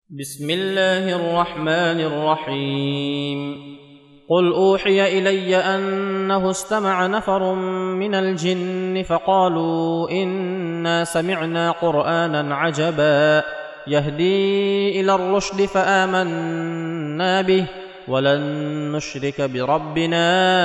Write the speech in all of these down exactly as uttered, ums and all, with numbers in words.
بسم الله الرحمن الرحيم قل أوحي إلي أنه استمع نفر من الجن فقالوا إنا سمعنا قرآنا عجبا يهدي إلى الرشد فآمنا به ولن نشرك بربنا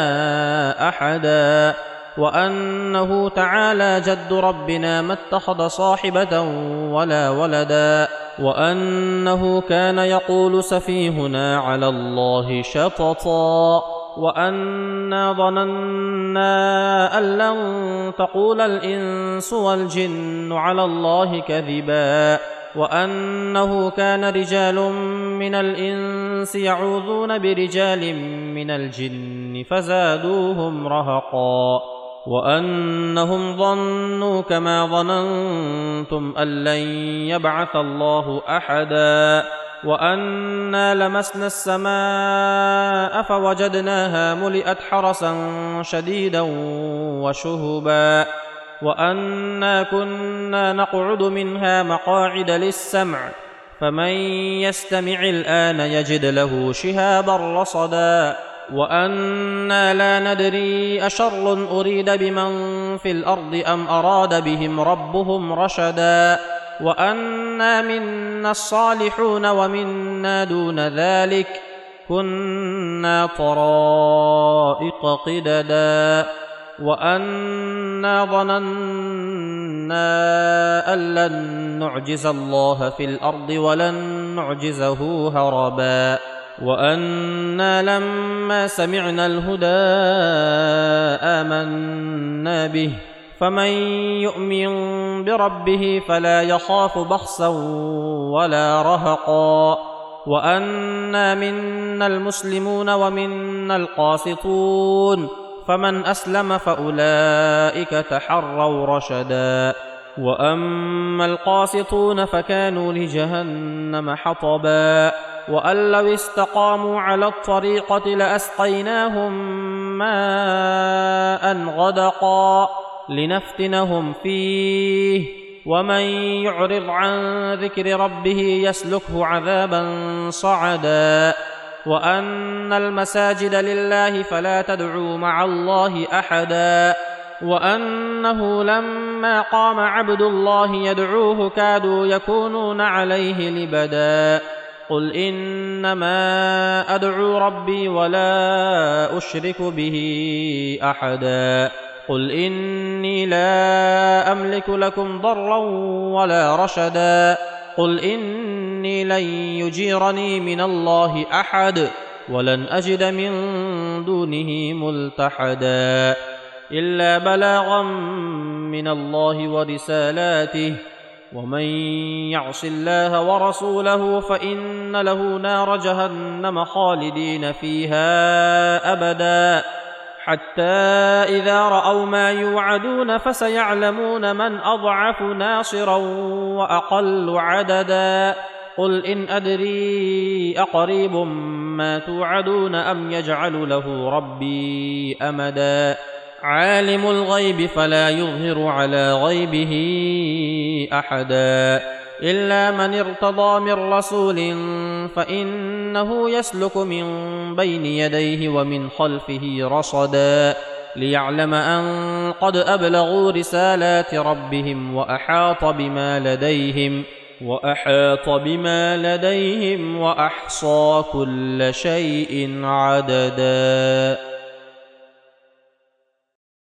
أحدا وأنه تعالى جد ربنا ما اتخذ صاحبة ولا ولدا وأنه كان يقول سفيهنا على الله شططا وأنا ظننا أن لن تقول الإنس والجن على الله كذبا وأنه كان رجال من الإنس يعوذون برجال من الجن فزادوهم رهقا وأنهم ظنوا كما ظننتم أن لن يبعث الله أحدا وأنا لمسنا السماء فوجدناها ملئت حرسا شديدا وشهبا وأنا كنا نقعد منها مقاعد للسمع فمن يستمع الآن يجد له شهابا رصدا وأنا لا ندري أشر أريد بمن في الأرض أم أراد بهم ربهم رشدا وأنا منا الصالحون ومنا دون ذلك كنا طرائق قددا وأنا ظننا أن لن نعجز الله في الأرض ولن نعجزه هربا وأنا لما سمعنا الهدى آمنا به فمن يؤمن بربه فلا يخاف بخسا ولا رهقا وأنا منا المسلمون ومنا القاسطون فمن أسلم فأولئك تحروا رشدا وأما القاسطون فكانوا لجهنم حطبا وأن لو استقاموا على الطريقة لأسقيناهم ماء غدقا لنفتنهم فيه ومن يعرض عن ذكر ربه يسلكه عذابا صعدا وأن المساجد لله فلا تدعوا مع الله أحدا وأنه لما قام عبد الله يدعوه كادوا يكونون عليه لبدا قل إنما أدعو ربي ولا أشرك به أحدا قل إني لا أملك لكم ضرا ولا رشدا قل إني لن يجيرني من الله أحد ولن أجد من دونه ملتحدا إلا بلاغا من الله ورسالاته ومن يعص الله ورسوله فإن له نار جهنم خالدين فيها أبدا حتى إذا رأوا ما يوعدون فسيعلمون من أضعف ناصرا وأقل عددا قل إن أدري أقريب ما توعدون أم يجعل له ربي أمدا عالم الغيب فلا يظهر على غيبه أحدا إلا من ارتضى من رسول فإنه يسلك من بين يديه ومن خلفه رصدا ليعلم أن قد أبلغوا رسالات ربهم وأحاط بما لديهم وأحاط بما لديهم وأحصى كل شيء عددا.